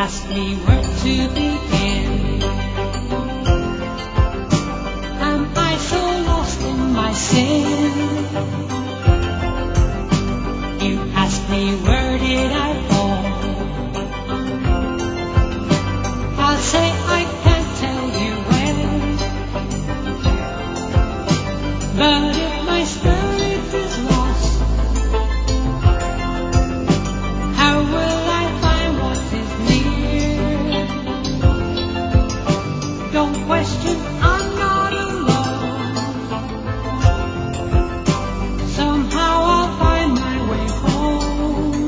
ask me where to begin. Am I so lost in my sin? You ask me where did I fall? I'll say I can't tell you when. But if my spirit is lost, how will I find what is near? Don't question, I'm not alone. Somehow I'll find my way home.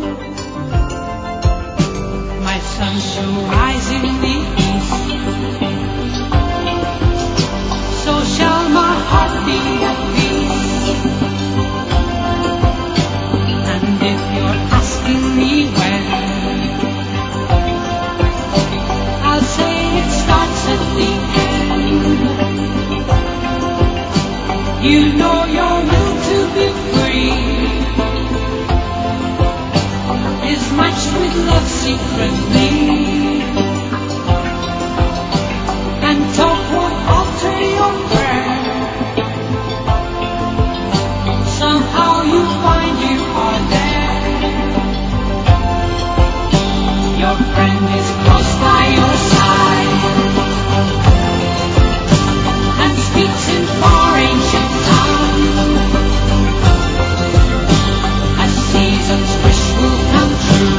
My sun shall rise in the east, so shall my heart be at peace. And if you're asking me when, I'll say it starts at the end. You know your will to be free is matched with love secretly, and talk won't alter your prayer. Somehow you find you are there. Your friend is close by your side and speaks in far ancient tongue. A season's wish will come true.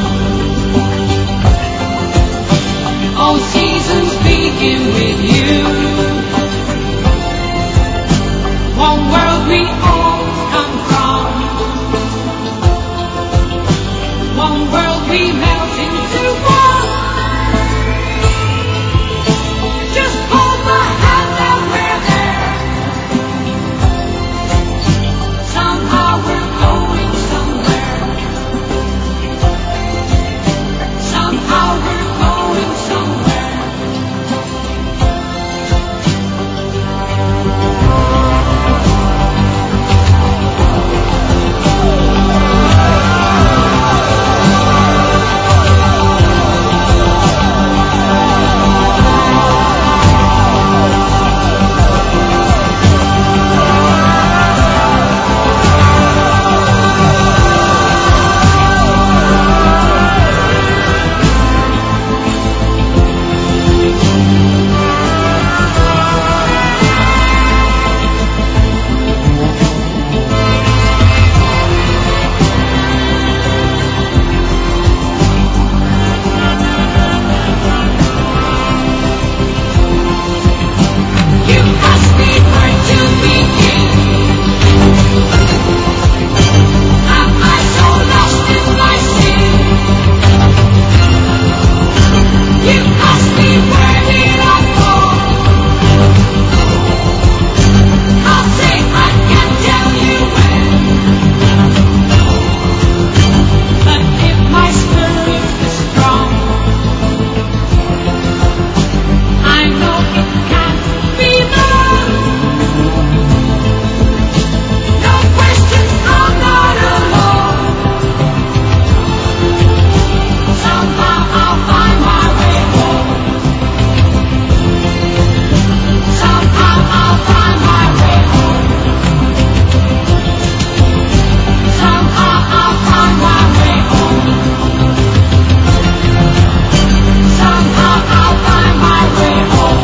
All seasons begin with you. One world we all come from. One world we melt into one. Just hold my hand and we're there. Somehow we're going somewhere. Somehow we're going somewhere. You ask me where to begin. Am I so lost in my sin? You ask me where did I fall? I'll say I can't tell you when. But if my spirit is strong, I know it can't be wrong. No questions, I'm not alone. Somehow I'll find my way home. Somehow I'll find my way home. Somehow I'll find my way home. Somehow I'll find my way home.